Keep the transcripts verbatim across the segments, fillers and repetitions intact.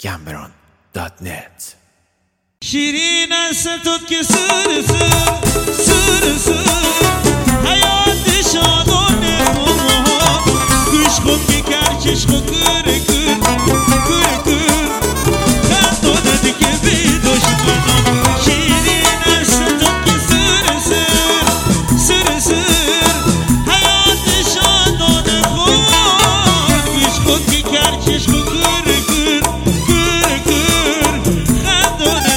گمبران دات نت. شیرین است تو که سر سر سر سر حیات شادانه ما گوش خود که کرچش خود گر گر گر گر خندانه دیگه بی دشمنان. شیرین است تو که سر سر سر سر حیات شادانه ما گوش خود که کرچش خود گر گر گر گر خندانه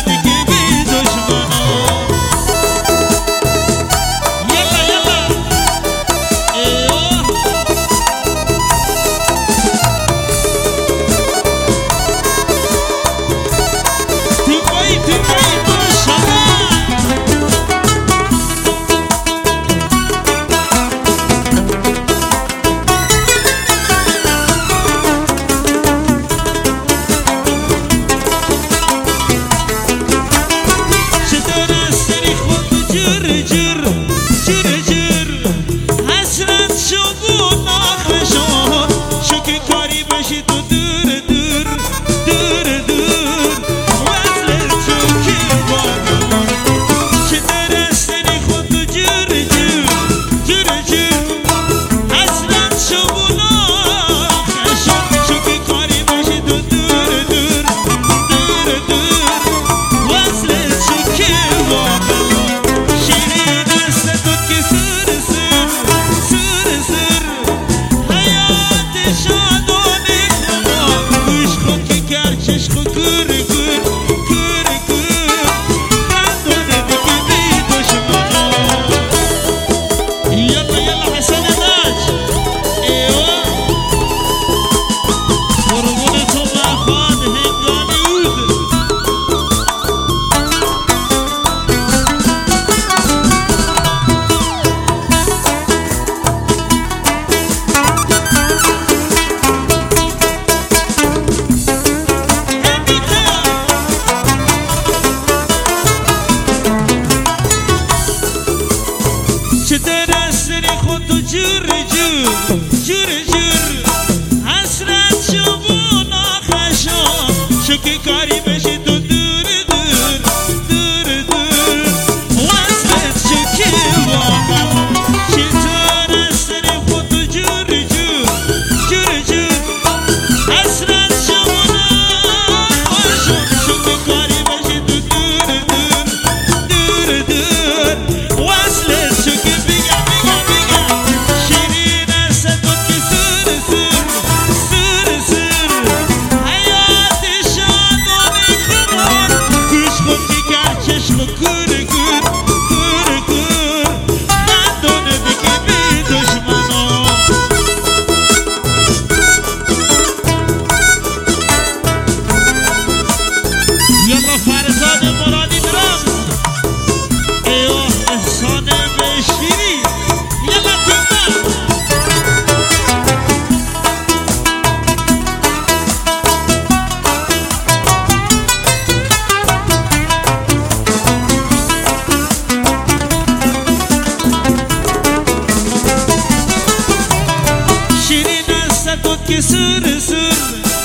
که سر سر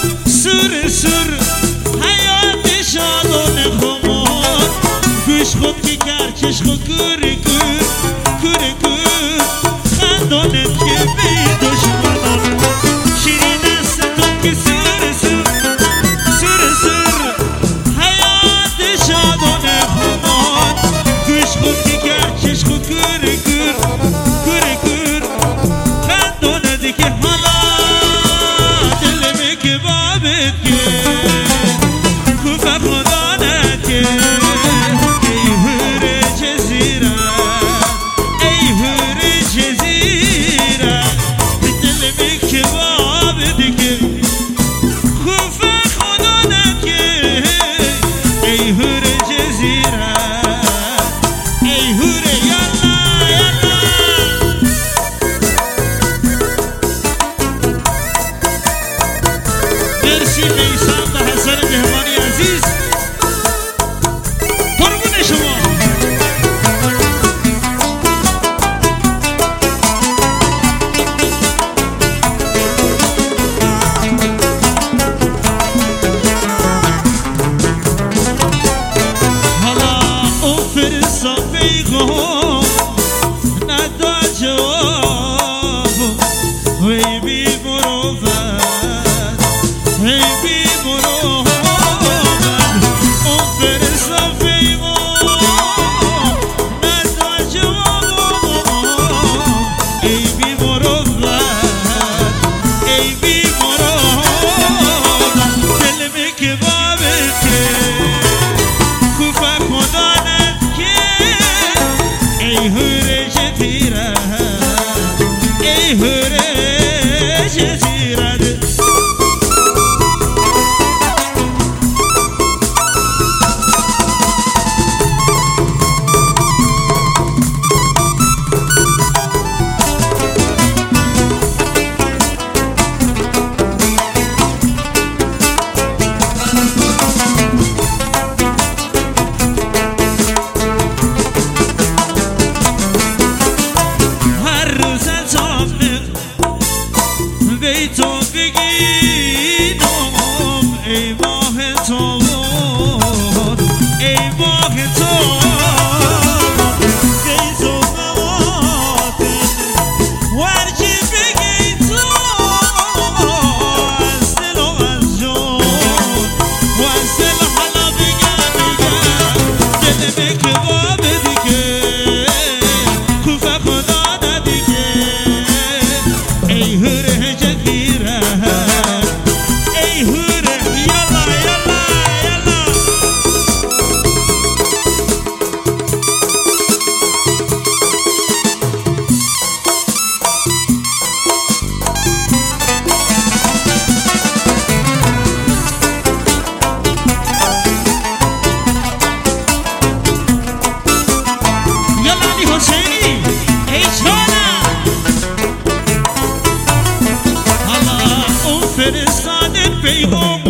سر سر حیات شادانه خمار گوش خود که گرچش خود گر گر گر گر خندانه که بی دشمنان. شیرین است تو که سر سر سر سر حیات شادانه خمار گوش خود که گرچش خود گر گر گر گر خندانه دیگه مرسی میسان ده که بابت که کوفه خدانت که ای هوره جدیره ای هوره جدیره تو بگیدم ای ماه تو ای ماه تو گیز و مواتن ورچی بگی تو از دل و از جان و از دل حالا بگم بگم دل کباب دیگه کوفه خدا ندیگه ای هره فرستاده پیغام